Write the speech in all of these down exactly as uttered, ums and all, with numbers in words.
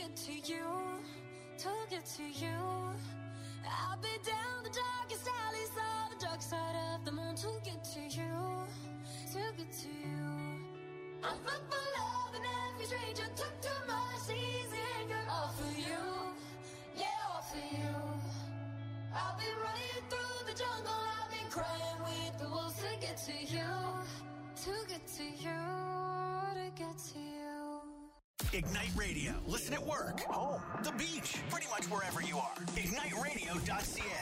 get to you, to get to you. I'll be down the darkest alleys of the dark side of the moon to get to you, to get to you. I'm full for love and every stranger took too much easy anger. All for you, yeah, all for you. I've been running through the jungle, I've been crying with the wolves to get to you, to get to you, to get to you. Ignite Radio. Listen at work, home, the beach, pretty much wherever you are. ignite radio dot c a.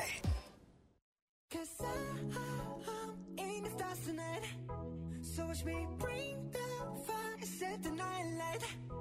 Cause I'm in the stars tonight. So watch me bring the fire, set the night light.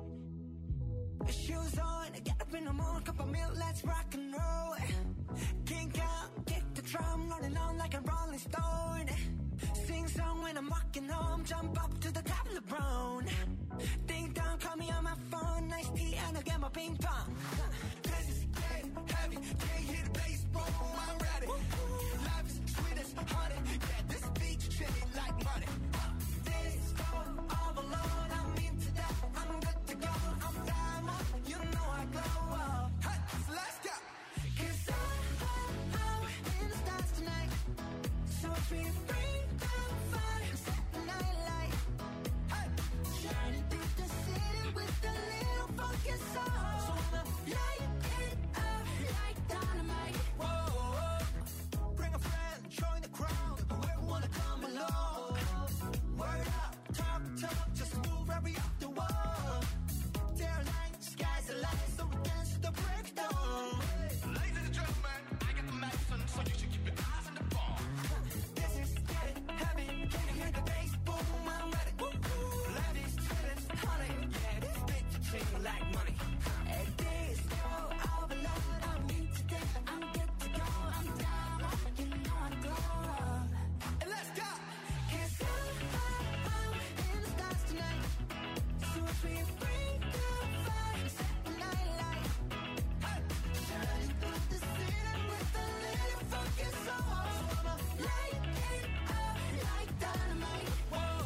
Shoes on, get up in the morning, cup of milk, let's rock and roll. Kink out, kick the drum, rolling on like a rolling stone. Sing song when I'm walking home, jump up to the top of the brown. Ding dong, call me on my phone, nice tea and I'll get my ping pong. This is getting heavy, can't hear the bass, boom, I'm ready. Life is sweet as honey, yeah, this beach chilling like money. This go all alone, I'm into that, I'm good to go, I'm diamond, you know I glow up. Hey, so let's go. Cause I'm, I'm in the stars tonight, so watch me bring the fire, set the night light. Hey, shining through the city with a little funky soul. So I'ma light it up like dynamite. Whoa, bring a friend, join the crowd, whoever wanna come along. Word up, talk, talk, just move every up the wall. Day or night, sky's the light, so we dance to the breakdown. Ladies and gentlemen, I got the medicine, so you should keep your eyes on the ball. This is getting heavy, can you hear the bass? Boom, I'm ready. Ladies, students, honey, yeah, this bitch is chilling like money. And this go all alone, I'm into that, I'm good to go, I'm down, you know I glow up. And let's go! Cause I'm, I'm in the stars tonight, so if we bring the fire, set the night light. Hey, shining through the city with a little funky soul. So I'ma light it up like dynamite. Whoa,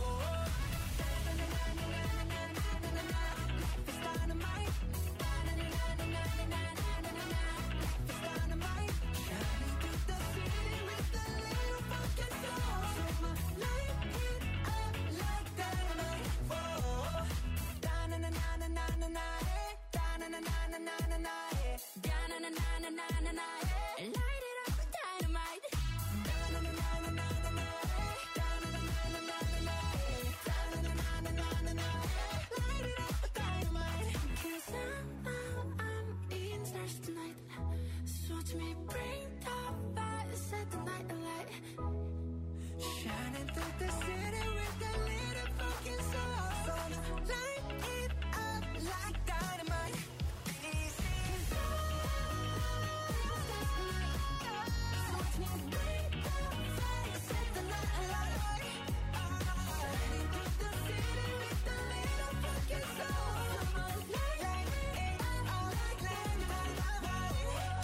life is dynamite. Life is dynamite. Shining through the city with a little funky soul. So I'ma light it up like dynamite. Whoa, da-na-na-na-na-na-na, eh. Da-na-na-na-na-na-na, eh. Da-na-na-na-na-na-na, eh. Light it up with dynamite. Da-na-na-na-na-na-na, eh. Da-na-na-na-na-na-na, eh. Da-na-na-na-na-na-na, eh. Light it up with dynamite. Cause I'm, I'm, I'm in stars tonight. So watch me bring the fire, set the night alight. Shining through the city with a little funky soul. So light it up like dynamite. This is so watch me bring the fire, set the night alight. Shining through the city with a little funky soul. So light it up like dynamite.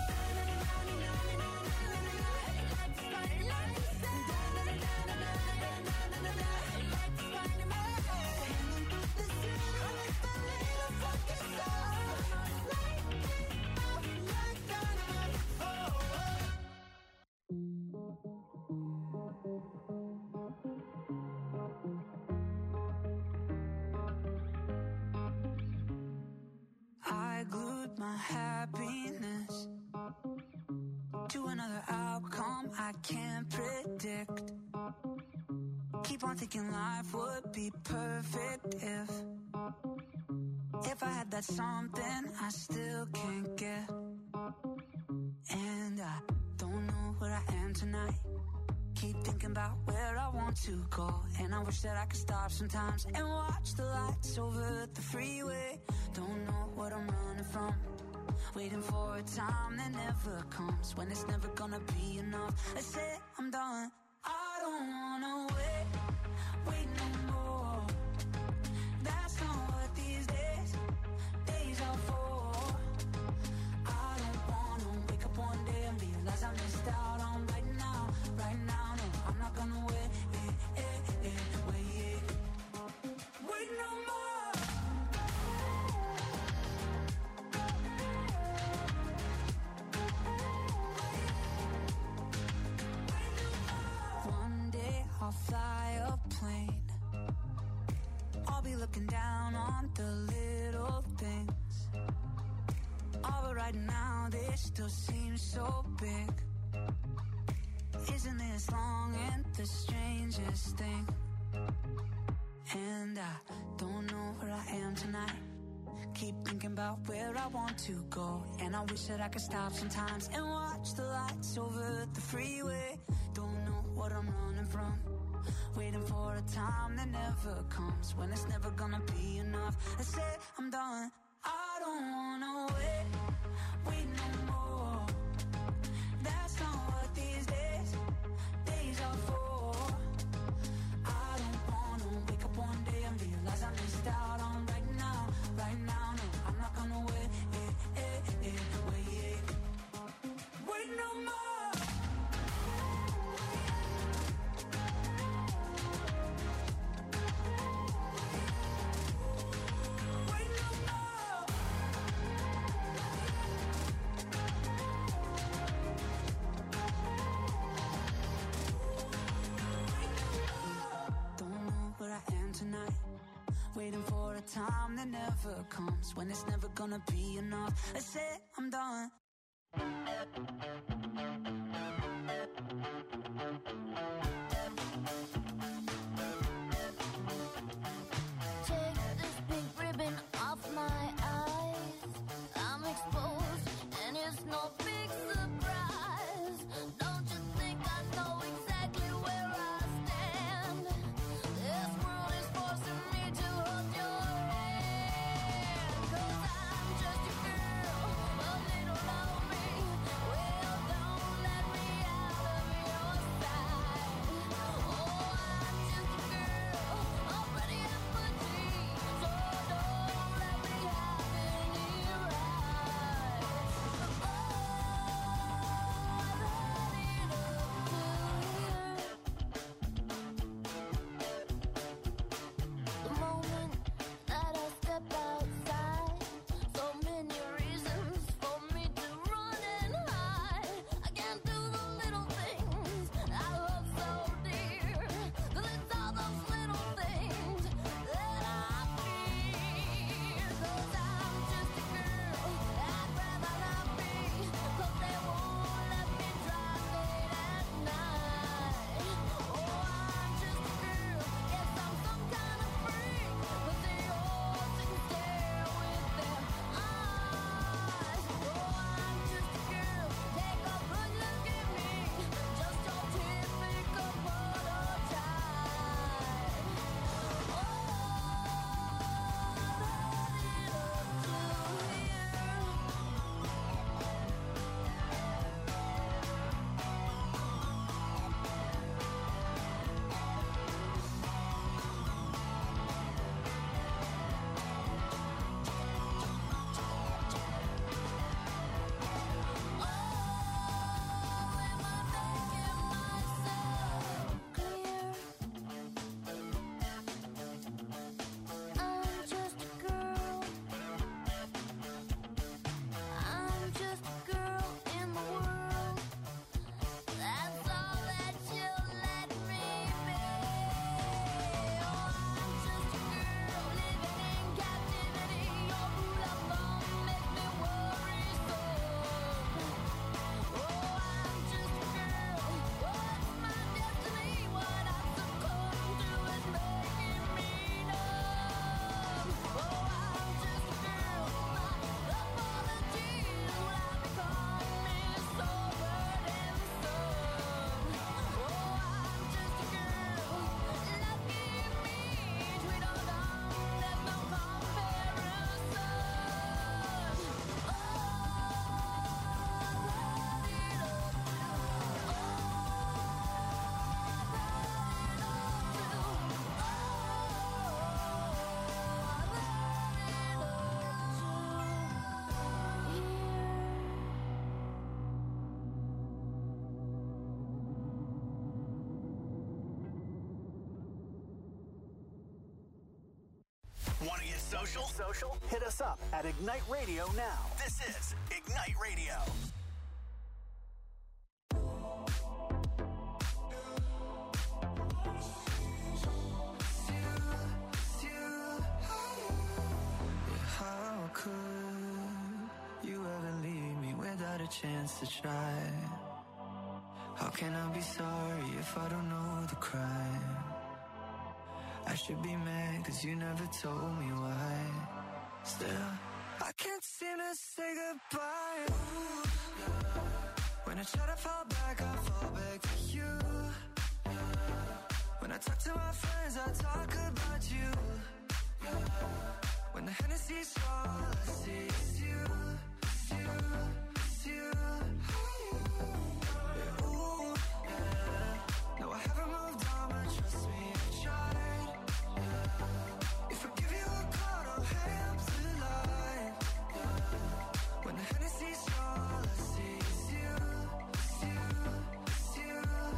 I glued my happiness to another outcome I can't predict. Keep on thinking life would be perfect if If I had that something I still can't get. And I don't know where I am tonight. Keep thinking about where I want to go. And I wish that I could stop sometimes and watch the lights over the freeway. Don't know what I'm running from. Waiting for a time that never comes, when it's never gonna be enough. I say I'm done. I don't wanna wait, wait no more. That's not what these days, days are for. I don't wanna wake up one day and realize I missed out on right now, right now. No, I'm not gonna wait, eh, eh, eh, wait, wait no more. looking down on the little things. All but right now they still seem so big. Isn't this long and the strangest thing? And I don't know where I am tonight. Keep thinking about where I want to go. And I wish that I could stop sometimes and watch the lights over the freeway. Don't know what I'm running from. Waiting for a time that never comes. When it's never gonna be enough. I say I'm done. I don't wanna wait, wait no more. That's not what these days, days are for. I don't wanna wake up one day and realize I missed out on right now, right now. No, I'm not gonna wait, eh, eh, eh, wait, wait no more. Tonight, waiting for a time that never comes. When it's never gonna be enough. I said I'm done. Take this pink ribbon off my eyes. I'm exposed and it's no big surprise. Don't you think I know exactly where I stand? This world is forcing me to hold your hand. 'Cause I'm just a girl, a little lonely. Well, don't let me out of your sight. Oh, I'm just a girl, all pretty and petite. So don't let me have any rights. Oh, I let it up to here. The moment that I step outside, so many reasons for me to run and hide. I can't do the little things I love so dear, 'cause it's all those little things that I fear. 'Cause I'm just a girl, I'd rather not be, 'cause they won't let me drive late at night. Oh, I'm just a girl, yes, I'm some kind of freak, but they all seem to stare with their eyes. Oh, I'm just a girl, take a good look at me, just your typical prototype. Oh, I'm just a girl. I'm just a girl in the world. That's all that you'll let me be. Oh, I'm just a girl living in captivity. Your rule of thumb makes me worrisome. Oh, I'm just a girl. What's my destiny? What I've succumbed to is making me numb. Oh, I'm just a girl. My apologies will have become me so burdensome. Oh, I'm just a girl. Lucky me, sweet or dumb, there's no comparison. Oh, let it up. Want to get social? Social? Hit us up at Ignite Radio now. This is Ignite Radio. Still, still chance to try. How can I be sorry if I don't know the crime? I should be mad cause you never told me why. Still, I can't seem to say goodbye. Ooh, yeah. When I try to fall back, I fall back to you. Yeah. When I talk to my friends, I talk about you. Yeah. When the Hennessy's all I see is you, it's you, it's you. Yeah, ooh, yeah. No, I haven't moved on, but trust me, I tried. Yeah. If I give you a call, don't hang up the line. Yeah. When the Hennessy's all I see is you, it's you, it's you.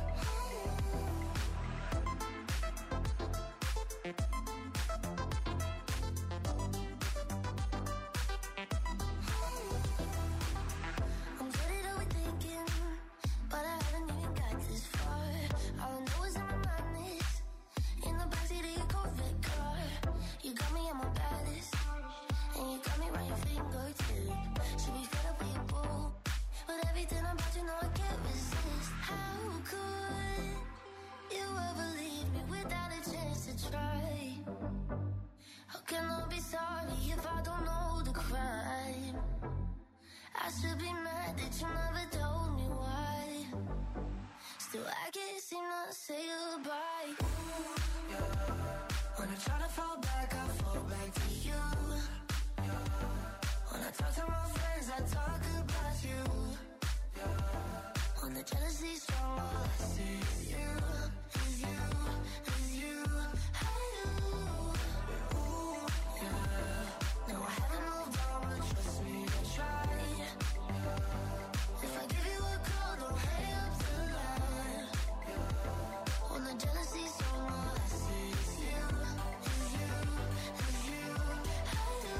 I'm good at overthinking, but I haven't even got this far. All I know is I'm madness in the backseat of your Corvette car. You got me at my baddest, and you got me right your fingertip. Should be fed up with your boo, but everything about you know I can't resist. How could you ever leave me without a chance to try? How can I be sorry if I don't know the crime? I should be mad that you never told me why. Still I can't seem to say goodbye. Ooh, yeah. When I try to fall back, I fall back to you. Yeah. When I talk to my friends, I talk about you. Yeah. When the jealousy's strong, all I see is you, is you, is you. Hey, you. Ooh, yeah. No, I haven't moved on, but trust me, I tried. Yeah. If I give you a call, don't hang up the line. Yeah. When the jealousy's strong, all I see is you, is you, is you. Hey, you.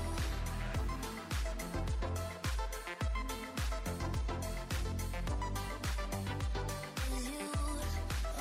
Is you, oh,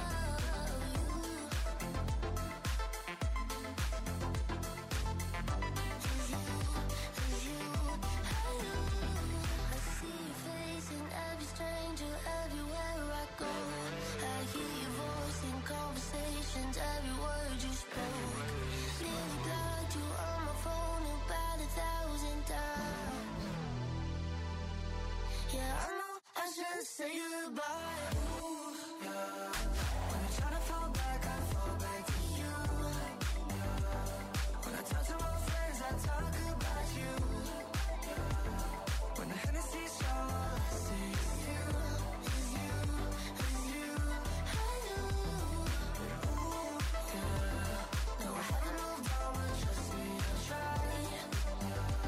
you. Is you, hey, you. I see your face in every stranger everywhere I go. I hear your voice in conversations, every word you spoke. Nearly blocked you on my phone about a thousand times. Yeah, I know I should say goodbye. Ooh, yeah. When I try to fall back, I fall back to you. Yeah. When I talk to my friends, I talk about you. Yeah. When the Hennessy's all I see is you, is you, is you. Hey, you. Ooh, yeah. No, I haven't moved on, but trust me, I tried.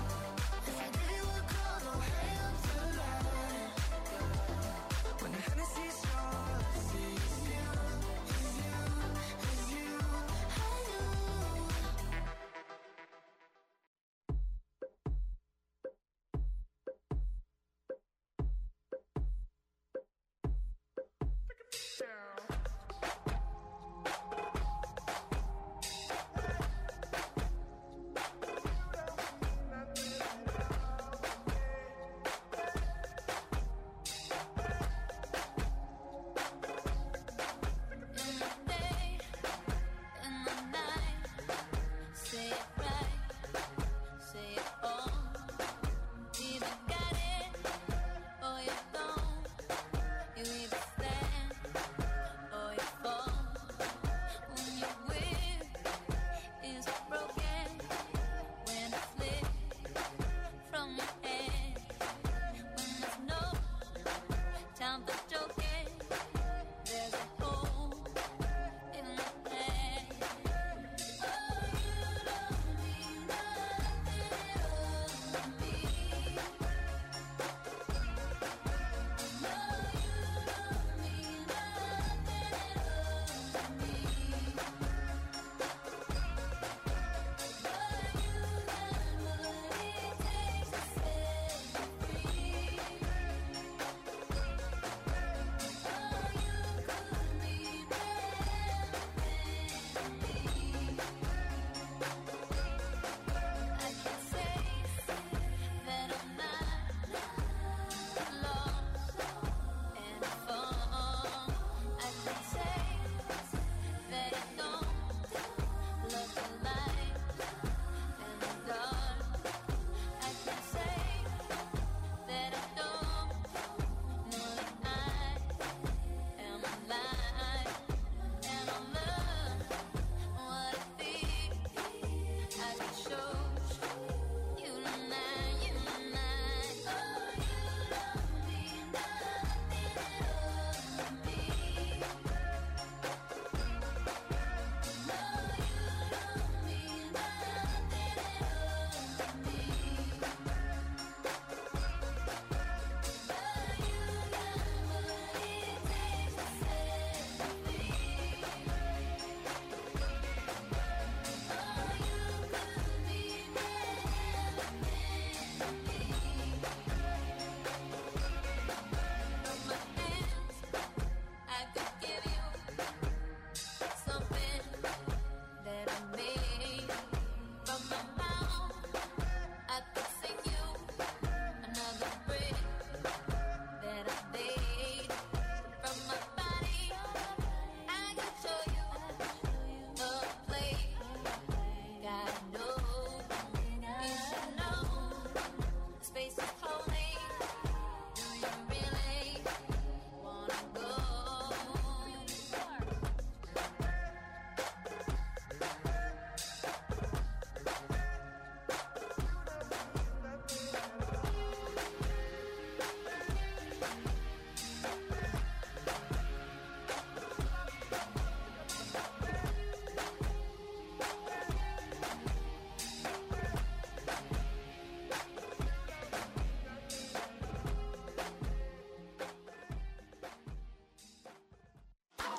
Yeah. If I give you a call, don't hang up the line. Yeah. When the Hennessy's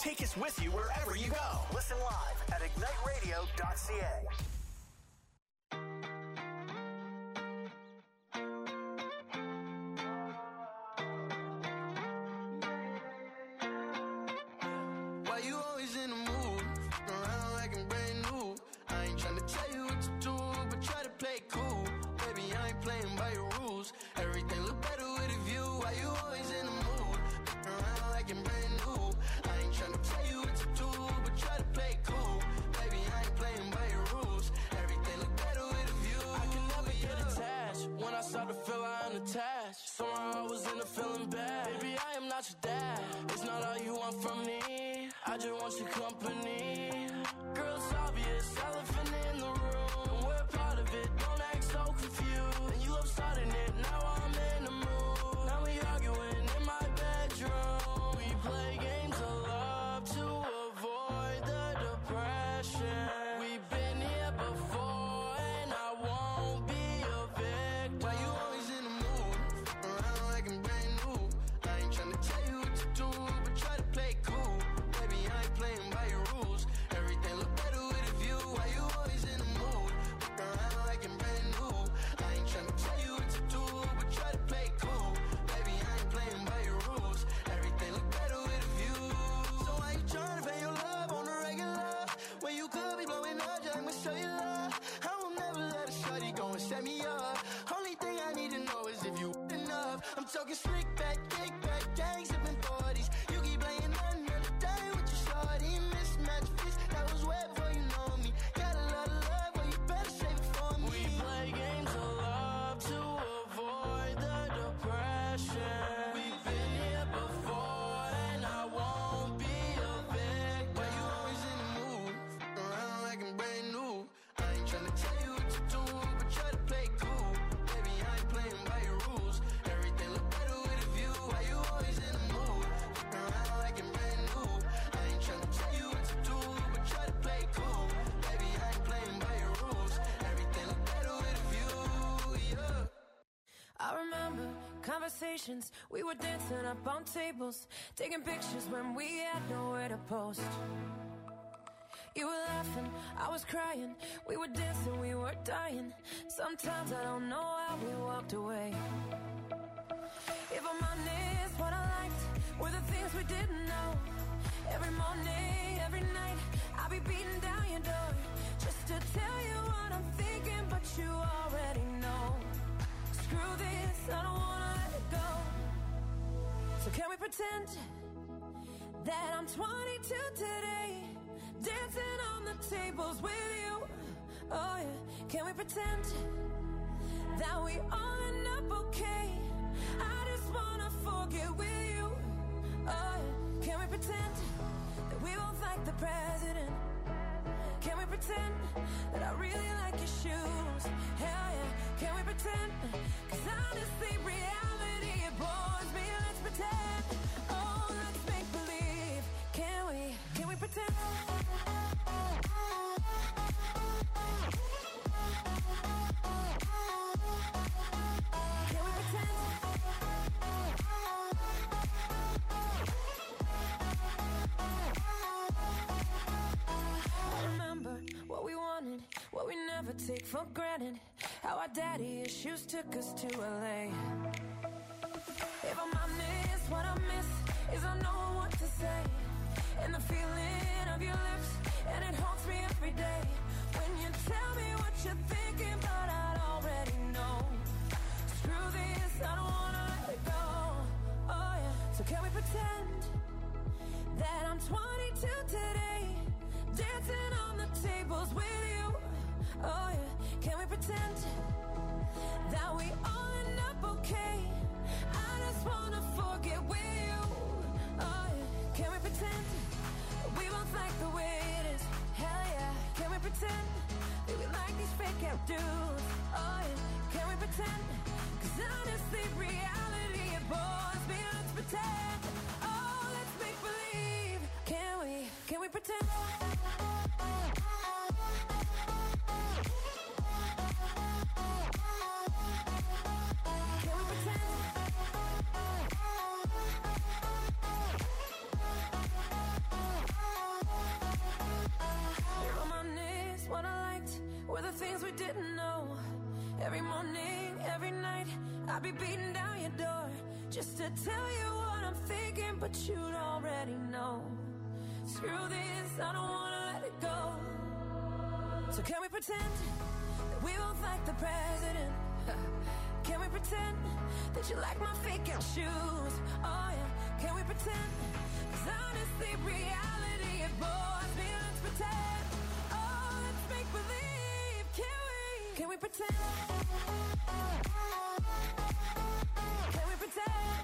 Take us with you wherever you go. Listen live at ignite radio dot c a. Why you always in the mood? Around like I'm brand new. I ain't tryna tell you what to do, but try to play cool. Baby, I ain't playing by your rules. Everything look better with a view. Why you always in the mood? Around like I'm brand new. I ain't tryna tell you what to do, but try to play cool. Baby, I ain't playing by your rules. Everything look better with a view. I can never get attached. When I start to feel I am attached, somehow I was in a feeling bad. Baby, I am not your dad. It's not all you want from me. I just want your company. Girl, it's obvious, elephant in the room. We're part of it, don't act so confused. And you love starting it, now I'm in the mood. Now we arguing in my bedroom. We play games of love to avoid the depression. We've been here before and I won't be a victim. Why you always in the mood? Around like I'm brand new. I ain't tryna tell you what to do, but try to play cool. Baby, I ain't playing by your rules. Everything look better with a view. Why you always in the mood? Around like I'm brand new. I ain't tryna tell you what to do, but try to play cool. Baby, I ain't playing by your rules. Everything look better with a view. So why you tryna pay your love on the regular? When you could be blowing up, just I'ma show you love. I will never let a shorty go and set me up. Only thing I need to know is if you enough. I'm talking slick back, kick back, gang sipping forties. You keep playing another day with your shorty. Mismatch fist, that was way before you know me. Got a lot of love, but you better save it for me. We play games of love to avoid the depression. We've been here before and I won't be a victim. Why you always in the mood? Around like I'm brand new. I ain't tryna tell you what to do, but try to play cool. Baby, I ain't playing by your rules. Everything look better with a view. Why you always in the mood? Around like I'm brand new. I ain't tryna tell you what to do, but try to play cool. Baby, I ain't playing by your rules. Everything look better with a view, yeah. I remember conversations, we were dancing up on tables, taking pictures when we had nowhere to post. You were laughing, I was crying, we were dancing, we were dying. Sometimes I don't know how we walked away. If I'm honest, what I liked were the things we didn't know. Every morning, every night, I'll be beating down your door just to tell you what I'm thinking, but you already know. Screw this, I don't wanna let it go. So can we pretend that I'm twenty-two today, dancing on the tables with you? Oh yeah, can we pretend that we all end up okay? I just wanna forget with you. Oh yeah, can we pretend that we both like the president? Can we pretend that I really like your shoes? Hell yeah, can we pretend? Cause honestly, reality, it bores me. Let's pretend. Oh, let's make believe. Can we, can we pretend? Can we pretend? I remember what we wanted, what we never take for granted. How our daddy issues took us to L A. If I'm honest, what I miss is I know what to say. And the feeling of your lips, and it haunts me every day. When you tell me what you're thinking, but I'd already know. Screw this, I don't wanna let it go. Oh yeah, so can we pretend that I'm twenty-two today, dancing on the tables with you? Oh yeah, can we pretend that we all end up okay? I just wanna forget with you. Oh yeah, can we pretend that we both like the way it is? Hell yeah, can we pretend that we like these fake out dudes? Oh yeah, can we pretend? Cause honestly, reality, it bores me. Let's pretend. Oh, let's make believe. Can we, can we pretend? Can we pretend? things we didn't know. Every morning, every night, I'd be beating down your door just to tell you what I'm thinking, but you'd already know. Screw this, I don't wanna let it go. So can we pretend that we both like the president? Can we pretend that you like my fake out shoes? Oh yeah, can we pretend? Cause honestly, reality, it bores me. Let's pretend. Oh, let's make believe. Can we? Can we pretend? Can we pretend?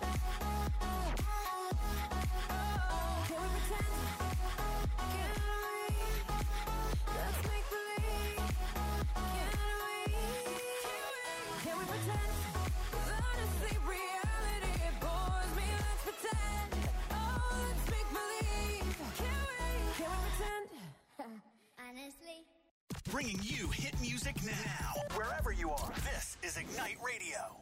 Oh, can we pretend? Can we? Let's make believe. Can we? Can we pretend? Cause honestly, reality, it bores me. Let's pretend. Oh, let's make believe. Can we? Can we pretend? Honestly. Bringing you hit music now, wherever you are. This is Ignite Radio.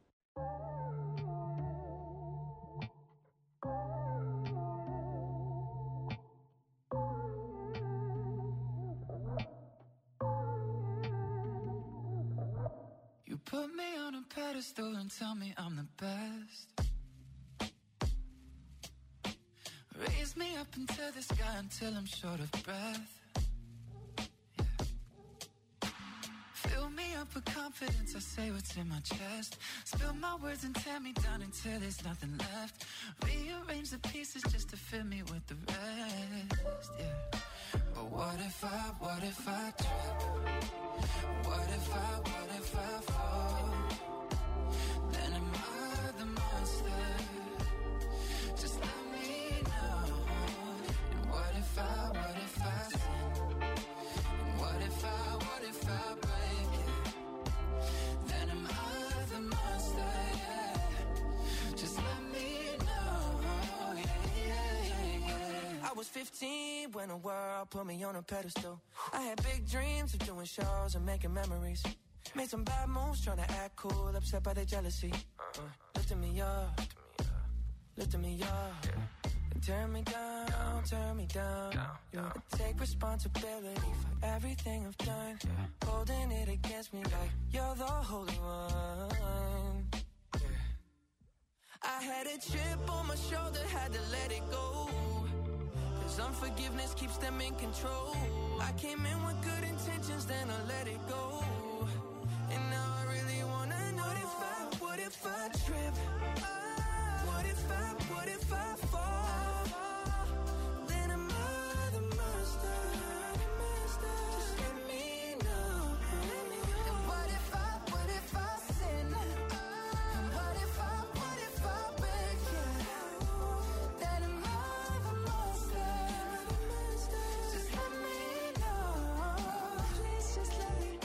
You put me on a pedestal and tell me I'm the best. Raise me up into the sky until I'm short of breath. Fill me up with confidence, I say what's in my chest. Spill my words and tear me down until there's nothing left. Rearrange the pieces just to fill me with the rest, yeah. But what if I, what if I trip? What if I, what if I fall? Then am I the monster? Just let me know. And what if I, what if I sin? And what if I, what if I break it? Then am I the monster, yeah. Just let me know, yeah, yeah, yeah, yeah. I was fifteen when the world put me on a pedestal. I had big dreams of doing shows and making memories. Made some bad moves trying to act cool, upset by their jealousy. Uh, lifting me up, lifting me up. And turn me down, turn me down. Yeah. I take responsibility for everything I've done. Holding it against me like you're the holy one. Yeah. I had a chip on my shoulder, had to let it go. Cause unforgiveness keeps them in control. I came in with good intentions, then I let it go. And now I really wanna know, what if I, what if I trip? What if I, what if I fall? Then am I the monster? Just let me know. And what if I, what if I sin? And what if I, what if I break it? Then am I the monster? Just let me know. Please just let me know.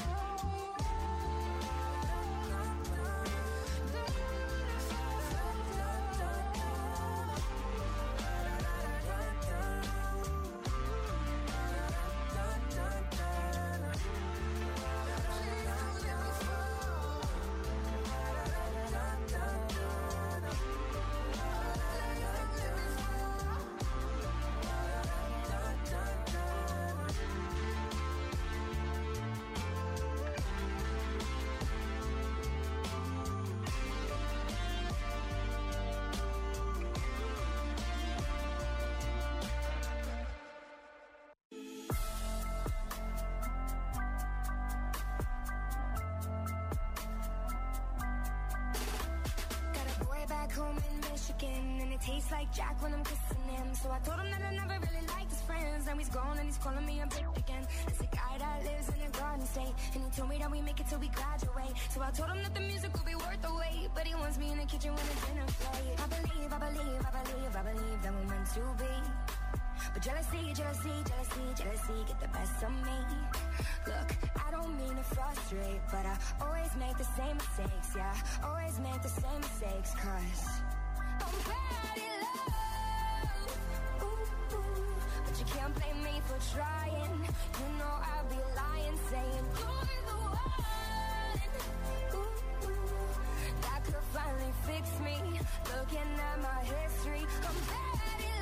Home in Michigan, and it tastes like Jack when I'm kissing him. So I told him that I never really liked his friends. Now he's gone and he's calling me a bitch again. It's a guy that lives in a garden state, and he told me that we make it till we graduate. So I told him that the music will be worth the wait, but he wants me in the kitchen when the dinner plate. I believe, I believe, I believe, I believe that we're meant to be. But jealousy, jealousy, jealousy, jealousy get the best of me. Look, I don't mean to frustrate, but I always make the same mistakes, yeah. Always make the same mistakes, cause I'm bad in love. Ooh, ooh. But you can't blame me for trying. You know I'd be lying, saying you're the one. Ooh, ooh. That could finally fix me. Looking at my history, I'm bad in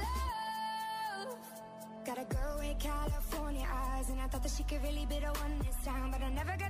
love. Got a girl with California eyes, and I thought that she could really be the one this time, but I never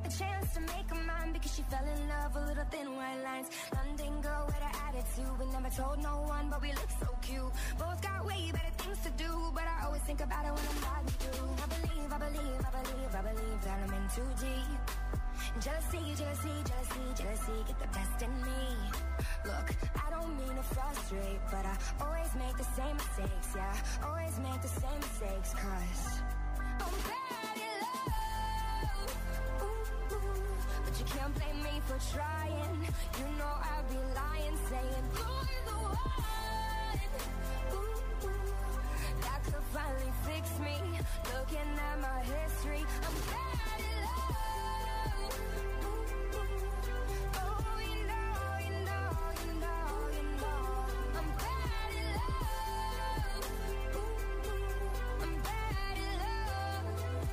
to make her mine because she fell in love with little thin white lines. London girl with an attitude, we never told no one, but we look so cute. Both got way better things to do, but I always think about it when I'm riding through. I believe, I believe, I believe, I believe that I'm in too deep. Jealousy, jealousy, jealousy, jealousy, get the best in me. Look, I don't mean to frustrate, but I always make the same mistakes, yeah. Always make the same mistakes, cause I'm bad in love. Ooh, ooh. But you can't blame me for trying. You know I'd be lying, saying you're the one. Ooh, ooh. That could finally fix me. Looking at my history, I'm bad in love. Ooh, ooh. Oh, you know, you know, you know, you know, I'm bad in love. Ooh, ooh. I'm bad in love.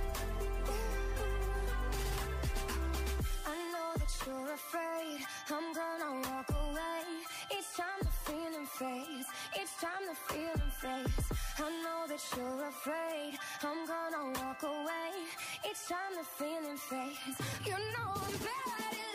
I know that you're afraid I'm gonna walk away. Each time the feeling fades, each time the feeling fades. I know that you're afraid I'm gonna walk away. Each time the feeling fades, you know I'm bad in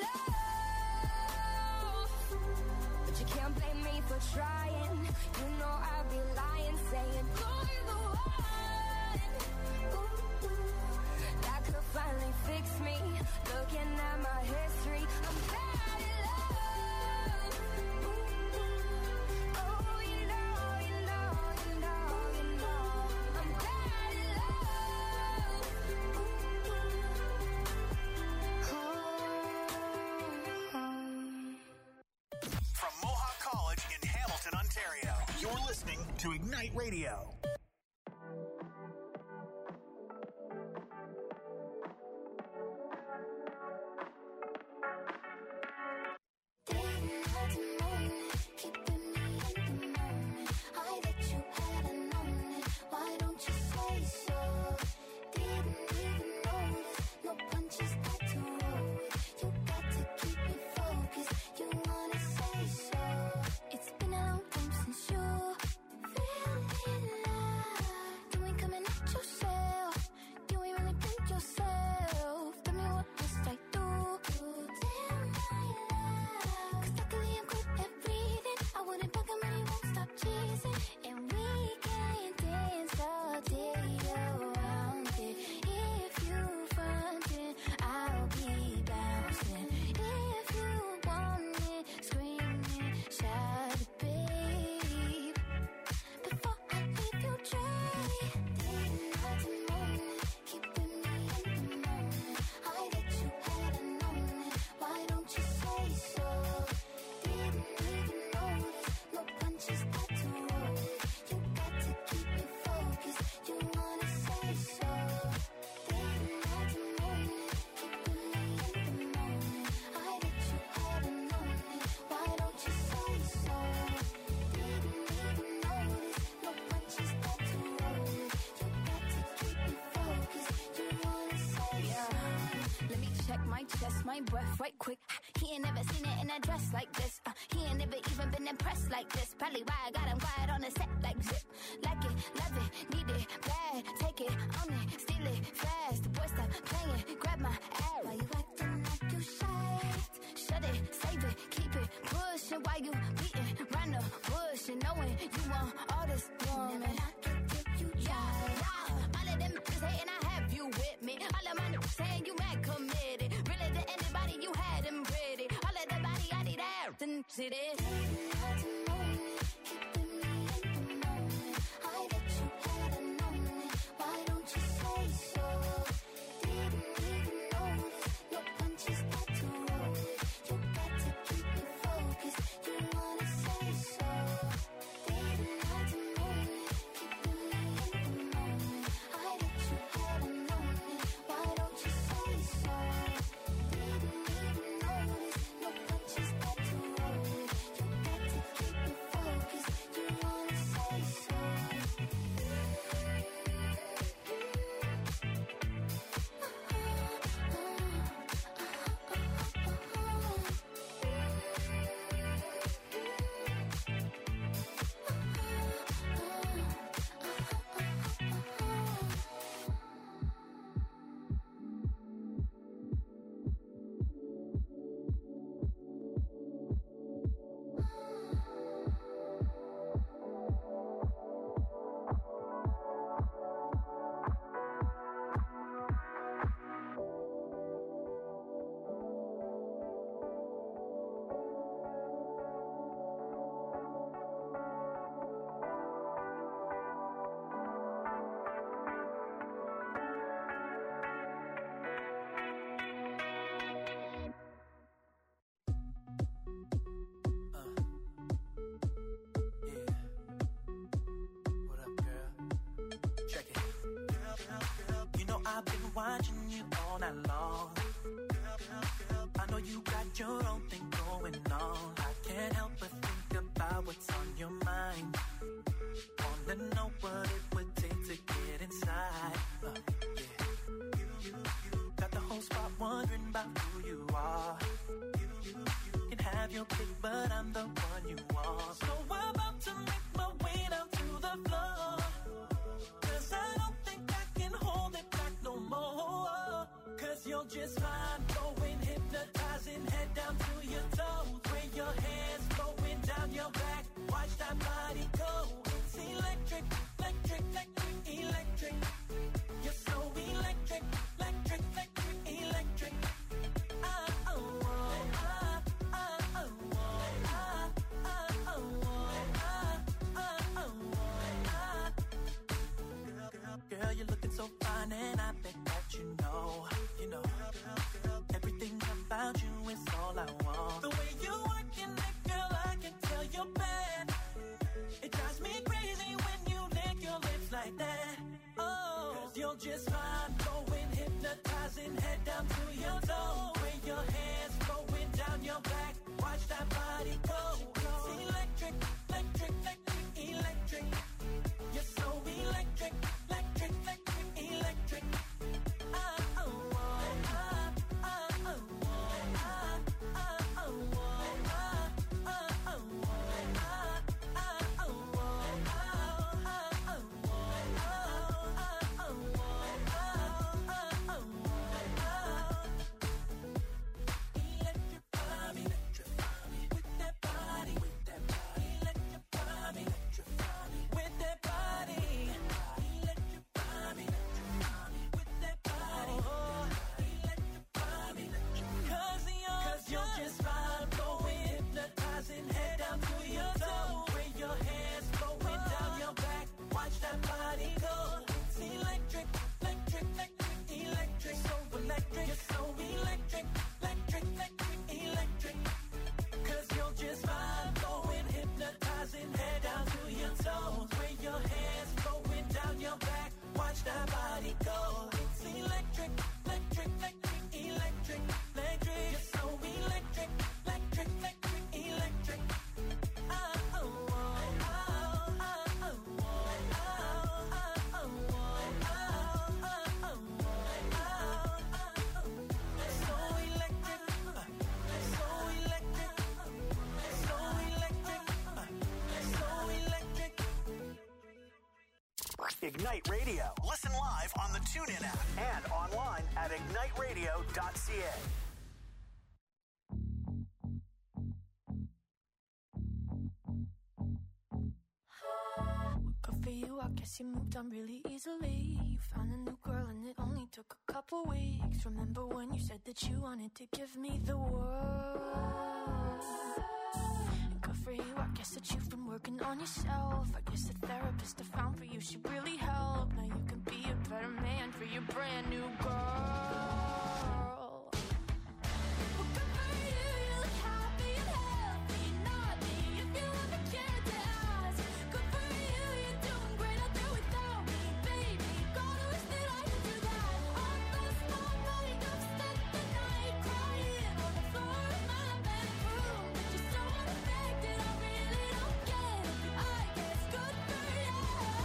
love. But you can't blame me for trying. You know I'd be lying, saying you're the one. Ooh, ooh. That could finally fix me. Looking at my history, I'm bad in love. Ooh, ooh. Oh, you know, you know, you know, you know, I'm bad in love. Ooh, ooh. Oh, oh. From Mohawk College in Hamilton, Ontario, you're listening to Ignite Radio. It's been a long time since you fell in my breath right quick. He ain't never seen it in a dress like this. Uh, he ain't never even been impressed like this. Probably why I got him quiet on the set like zip. Like it, love it, need it, bad. Take it, own it, steal it, fast. The boy stop playing, grab my ass. Why you acting like you shy? Shut it, save it, keep it pushing. While you beating round the bush and knowing you want all this woman. Never knock it till you try. Yeah, all of them is hating, I have you with me. All of my niggas saying you mad committed. Really to anybody you had them pretty. All of the body I need out and see this. about who you are. You, you, you can have your pick, but I'm the one you want. So I'm about to make my way down to the floor, 'cause I don't think I can hold it back no more. 'Cause you're just fine, going hypnotizing, head down to your toes. Where your hands flowing down your back, watch that body go. It's electric, electric, electric, electric. You're so electric, electric, electric, electric. Ah, oh, oh, ah, ah, oh, oh, ah, ah, oh, oh, ah, ah, oh, oh, ah. Girl, girl, girl, you're looking so fine, and I bet that you know, you know, everything about you is all I want. The way you working it, girl, I can tell you're bad. It drives me crazy when you lick your lips like that. Oh, 'cause you're just fine, going hypnotizing, head down to your toes. Where your hands flowing down your back, watch that body go. It's electric, electric, electric, electric. You're so electric, electric, electric, electric. Ah, oh, oh, ah, ah, oh, oh, ah, ah, oh, oh, ah, ah, oh, oh, ah, ah, oh, oh, ah, ah, oh, Ignite Radio. Listen live on the TuneIn app and online at ignite radio dot c a. Good for you, I guess you moved on really easily. You found a new girl and it only took a couple weeks. Remember when you said that you wanted to give me the world? Good for you, I guess that you've been working on yourself. I guess the therapist I found for you should really help. Now you can be a better man for your brand new girl. Well, good for you, you look happy and healthy. Not me, if you ever cared to ask. Good for you, you're doing great out there without me, baby. God, I wish that I could do that. I lost my mind, I've spent the night crying on the floor of my bedroom. But you're so unaffected, I really don't get it. I guess good for you.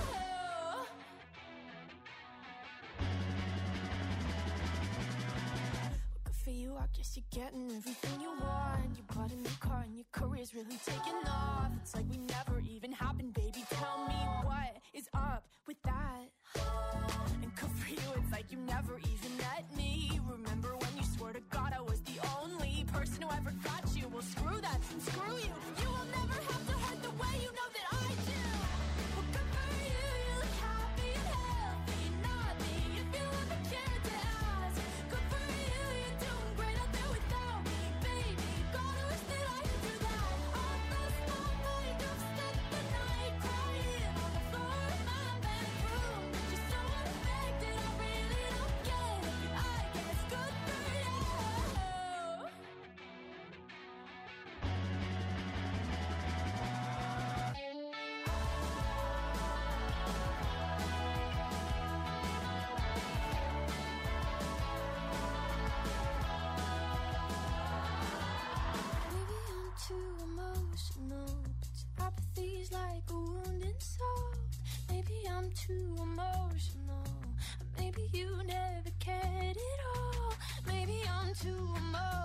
Good for you, I guess you're getting everything you want. You bought a new car and your career's really taking off. It's like we never even happened, baby. Tell me what is up with that? And good for you, it's like you never even met me. Remember when you swore to God I was the only person who ever got you? Well, screw that and screw you. You will never have to hurt the way you know that I do. Well, good for you, you look happy and healthy. Not me, if you ever cared to ask. Good for you, you're doing great out there without me, baby. God, I wish that I could do that. I lost my mind, I've spent the night crying on the floor of my bedroom. But you're so unaffected, I really don't get it. I guess good for you. Maybe I'm too emotional, but your apathy's like a wounded soul. Maybe I'm too emotional, maybe you never cared at all. Maybe I'm too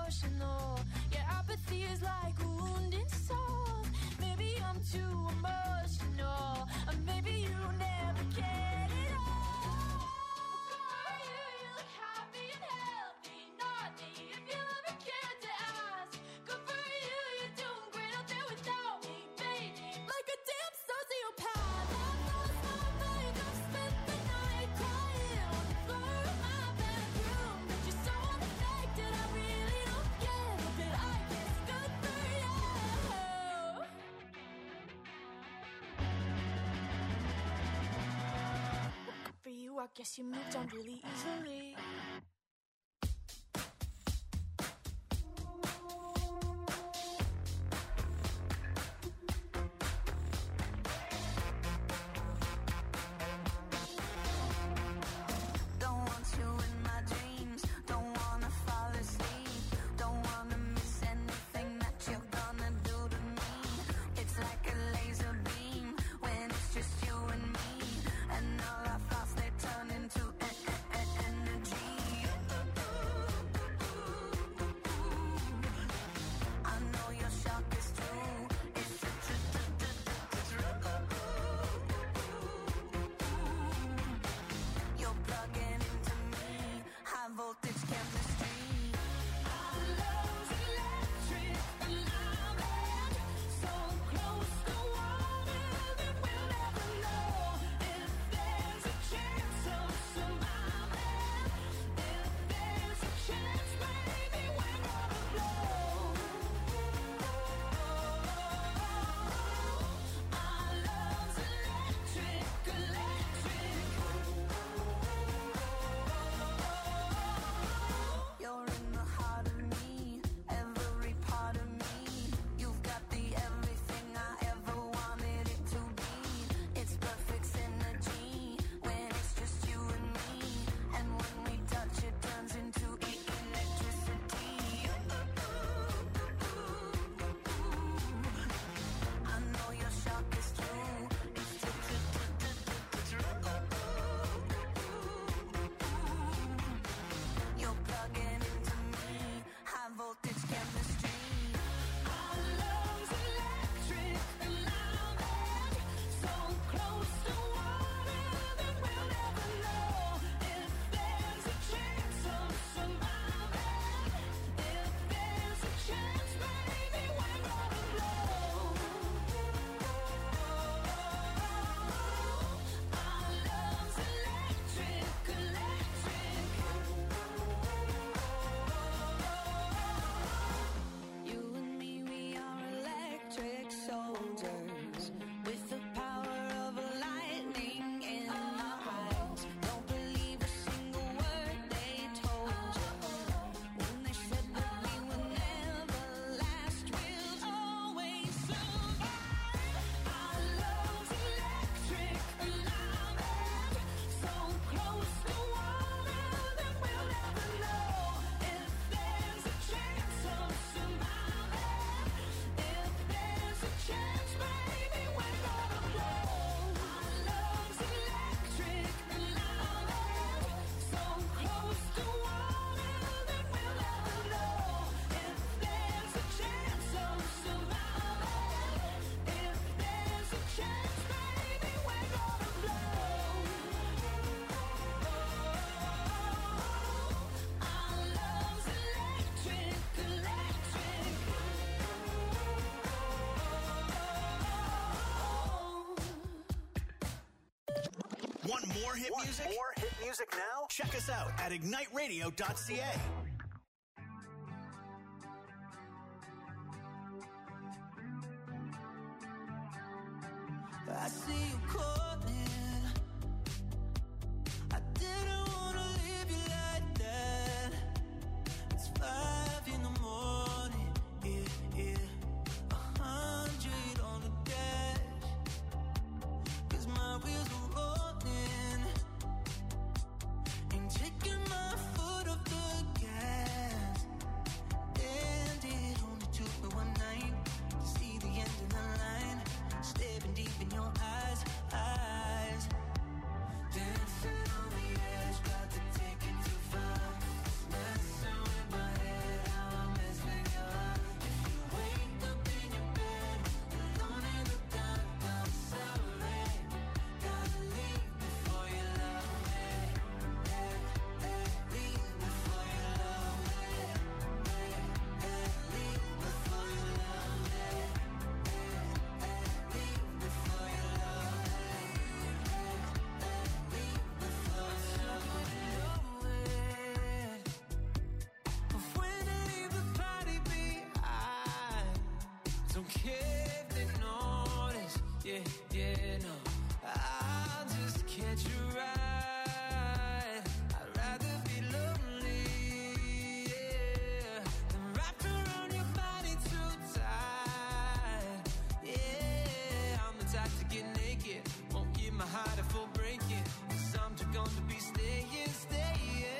emotional. Yeah, apathy is like a wounded soul. Maybe I'm too emotional, or maybe you never get it all. For you, you look happy and healthy. Not me, if you ever cared to ask. Good for you, you're doing great out there without me, baby. Like a damn sociopath. I've lost my mind, I've spent the night crying on the floor of my bedroom. But you're so unaffected, I really don't get it. But I guess good for you. Good for you, I guess you moved on really easily. Don't want you in my dreams. Don't wanna fall asleep. Don't wanna miss anything that you're gonna do to me. It's like a laser beam when it's just you and me. And all our thoughts, they turn into e- e- e- energy. I know your shock is true. It's tr- tr- tr- tr- tr- true. You're plugging into me, high voltage chemistry. Our love's electric and I'm at so close to water that we'll never know if there's a chance of surviving. If there's a chance, baby, we're gonna blow. Our love's electric, electric. You're in the heart of me, every part of me. You've got the everything I ever wanted it to be. It's perfect synergy when it's just you and me. And when we touch, it turns into e- electricity. I know your shock is true. It's tr- tr- tr- tr- tr- true. You're plugging into me, high voltage chemistry. Our love's electric and I'm at so close to water that we'll never know if there's a chance of surviving. If there's a chance, baby, we're gonna blow. Our love's electric, electric. You and me, we are electric soldiers with the power of lightning in our eyes. Don't believe a single word they told you when they said that we would never last. We'll always survive. Our love's electric and I'm at so close to water that we'll never know if there's a chance of surviving. If there's a chance, baby, we're gonna blow. Our love's electric and I'm at so close to water that we'll never know if there's a chance of surviving. If there's a chance, baby, we're gonna blow. Our love's electric, electric. Want more hit Want music? more hit music now? Check us out at ignite radio dot c a. I see you calling. I didn't wanna leave you like that. It's five in the morning, yeah, yeah. A hundred on the dash, 'cause my wheels are rolling. Ain't taking my foot off the gas. And it only took me one night to see the end of the line. Staring deep in your eyes, I yeah, no. I'll just catch a ride. I'd rather be lonely, yeah, than wrapped around your body too tight. Yeah, I'm the type to get naked, won't give my heart a full breaking, 'cause I'm too gone to be staying, staying.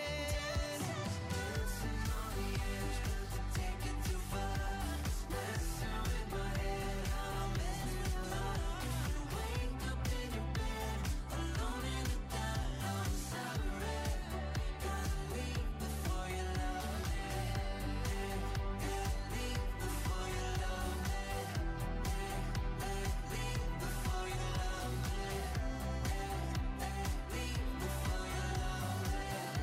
Dancing on the edge, but to take it too far. Messing with my head, I'm messing with your heart. You wake up in your bed, alone in the dark. I'm sorry, gotta leave before you love me. Gotta leave before you love me. Leave before you love me. Leave before you love me.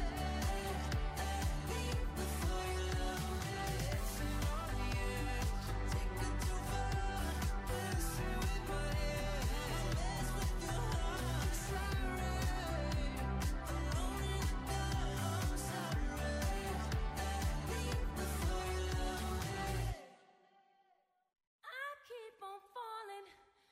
Leave before you love me. Dancing on the edge, take it too far. Messing with my head, mess with your heart. Sorry, alone in the dark. I'm sorry. Leave before you love me. I keep on falling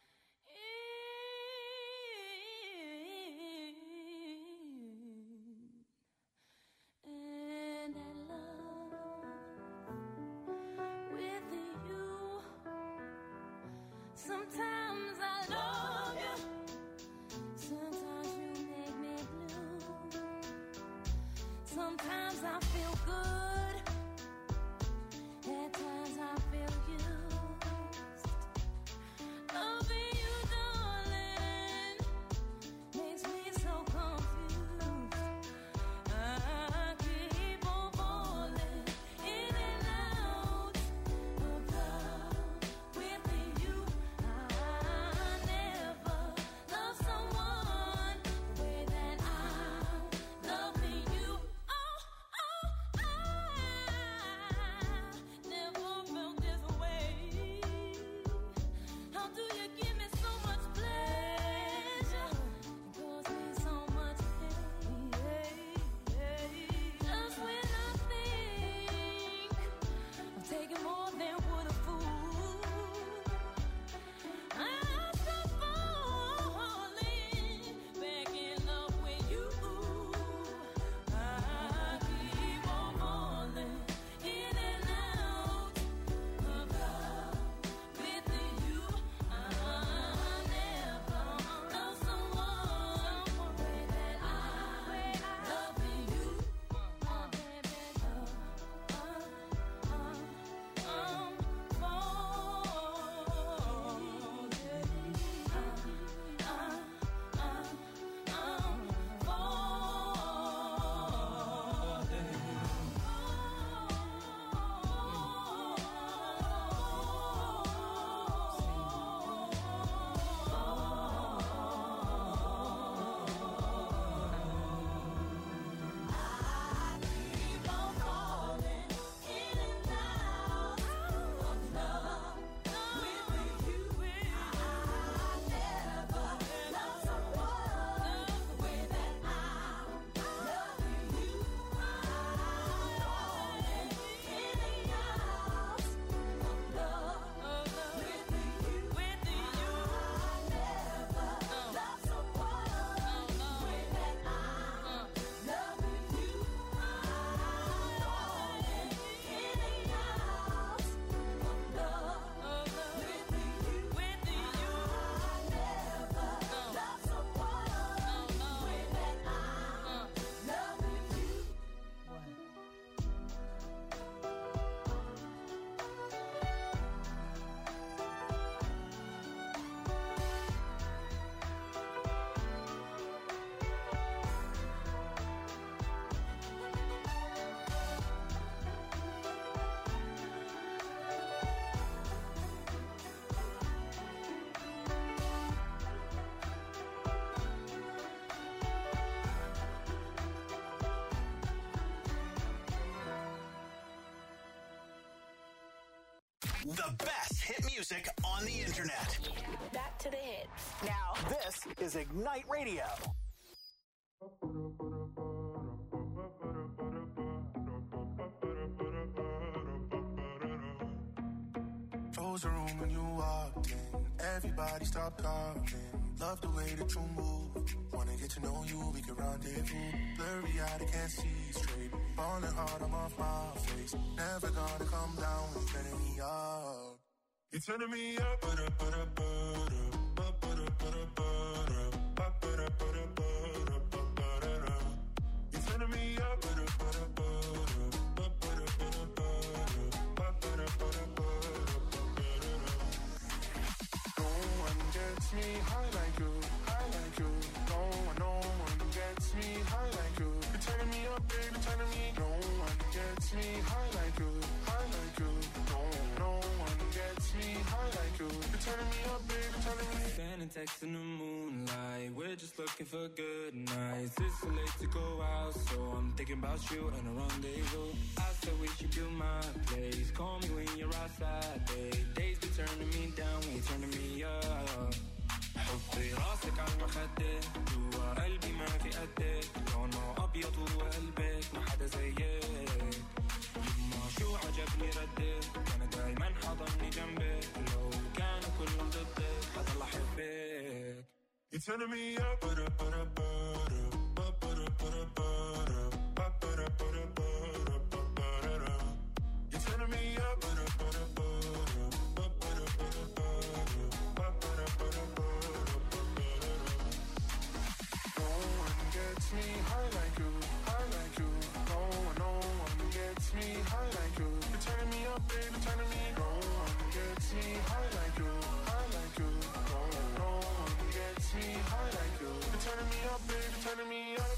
in and I love with you. Sometimes I love you, sometimes you make me blue. Sometimes I feel good, at times I feel used. Loving you, darling, makes me so confused. I keep on falling in and out of love with you. I never loved someone the way that I'm loving you. Oh, oh, I never felt this way. How do you give me so much pleasure? Cause me so much pain. Just when I think I'm taking more than would a fool, I start falling back in love with you. I keep on falling in and out of love with you. I never loved someone the way that I'm loving you. Oh, baby, love, I'm The best hit music on the internet. Back to the hits. Now, This is Ignite Radio. Froze the room when you walked in. Everybody stopped talking. Love the way that you move. Wanna get to know you, we can rendezvous. Blurry eyed, I can't see straight. Falling hard, I'm off my face. Never gonna come down, you're turning me up. You're turning me up, but up, but up, but up. You're turning me up, but up, but up, but me high like you, high like you. No one, no one gets me high like you. You're turning me up, baby, turning me. No one gets me high like you, high like you. No, no one gets me high like you. You're turning me up, baby, turning me. Sending texts in the moonlight. We're just looking for good nights. It's so late to go out, so I'm thinking about you and a rendezvous. I said we should do my place. Call me when you're outside, babe. Days be turning me down when you're turning me up. حطي راسك على المخدة جوا قلبي ما في قدك لونه أبيض وقلبك ما حدا زيك يما شو عجبني ردك كان دايما حضني جنبك لو كانوا كلهم ضدك حضل أحبك. You're turning me up, but up, but up, but up, but up, but up, but up, but up, but up, but up, but up. You're turning me up, but up, but up, but up, but up, but up, but up. Gets me high like you, high like you. No one, no one gets me high like you. You're turning me up, baby, turning me. No one gets me high like you, high like you. No, no one gets me high like you. You're turning me up, baby, turning me up.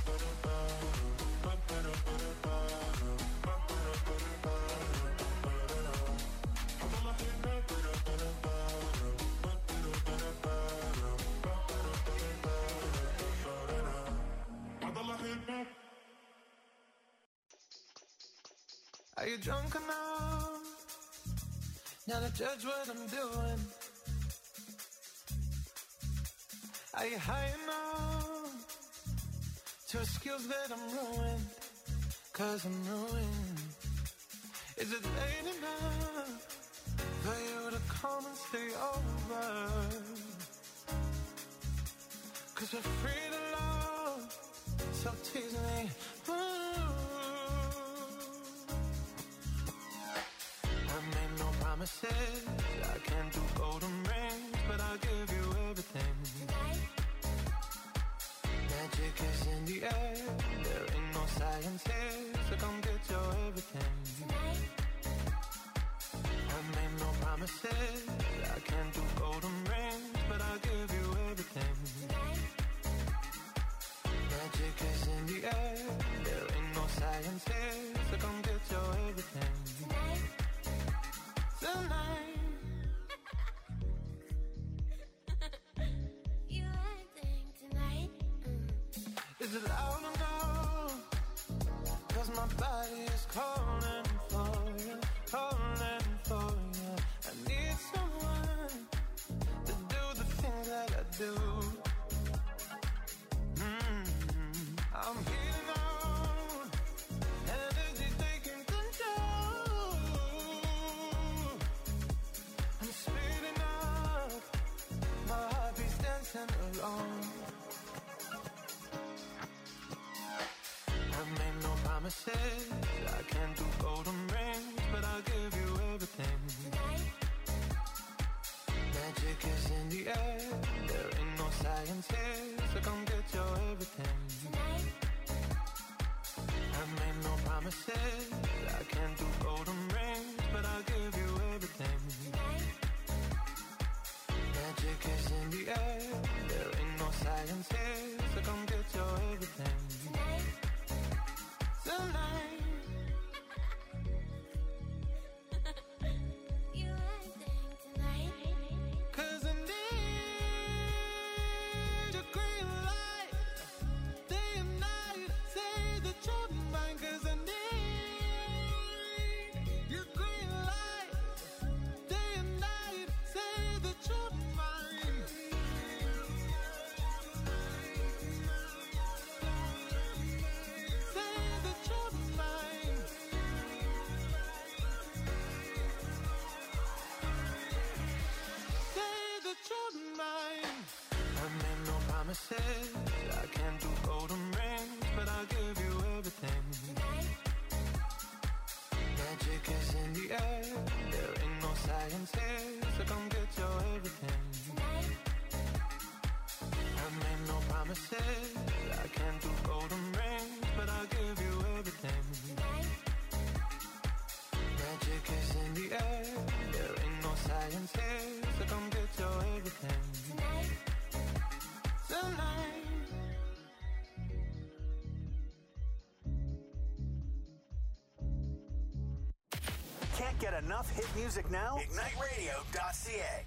Are you drunk enough now to judge what I'm doing? Are you high enough to excuse that I'm ruined? Cause I'm ruined. Is it late enough for you to come and stay over? Cause we're free to love, so tease me. Ooh. I made no promises, I can't do golden rings, but I'll give you everything. Tonight. Magic is in the air, there ain't no science here, so come get your everything. Tonight. I made no promises, I can't do golden rings, but I'll give you everything. Tonight. Magic is in the air, there ain't no science here, so come get your everything. Tonight. Tonight. You acting tonight? Mm. Is it loud enough? Cause my body is calling for you, calling for you. I need someone to do the things that I do. Mm-hmm. I'm heating on, energy taking control. I'm speeding up, my heartbeat's dancing along. I made no promises, I can't do golden rings, but I'll give you everything. Tonight. Magic is in the air, there ain't no science here, so come get your everything. Tonight. I made no promises, I can't do golden rings, but I'll give you everything. Tonight. Magic is in the air, there ain't no science here, so come get your everything. Tonight. Tonight. promises. I can't do golden rings, but I'll give you everything. Tonight. Magic is in the air. There ain't no science here, so come get your everything. Tonight. I made no promises. I can't do golden rings, but I'll give you everything. Tonight. Magic is in the air. There ain't no science here, so come get your everything. Tonight. Tonight. Can't get enough hit music now? Ignite Radio dot C A.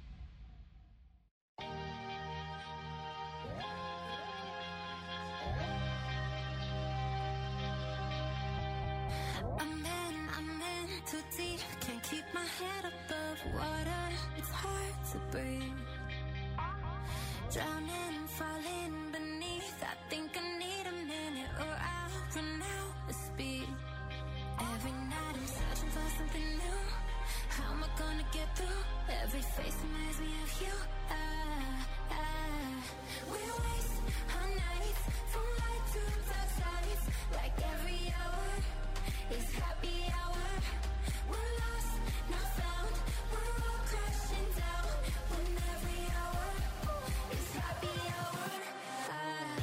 I'm in, I'm in too deep. Can't keep my head above water. It's hard to breathe. Drowning, falling beneath. I think I need a minute or I'll run out of speed. Every night I'm searching for something new. How am I gonna get through? Every face reminds me of you. Ah, ah. We waste our nights from light to dark sides. Like every hour is happy hour. We're lost, not found. We're all crashing down. When every hour is happy hour. Ah.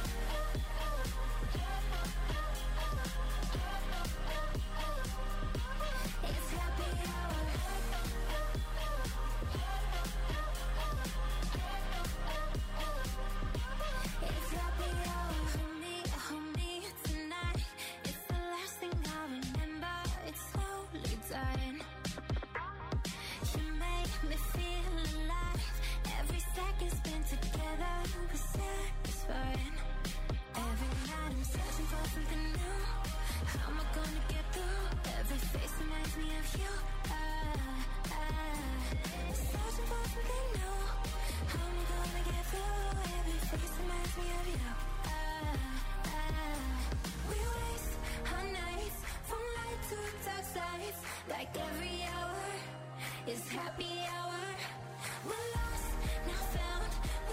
It's happy hour. It's happy hour. Hold me, hold me tonight. It's the last thing I remember. It's slowly dying. You make me feel alive. Every second spent together was satisfying. Every night I'm searching for something new. How am I gonna get through? Every face reminds me of you. Ah, ah. Searching for something new. How am I gonna get through? Every face reminds me of you. Ah, ah. We waste our nights from light to dark sides. Like every hour is happy hour. We're lost, now found.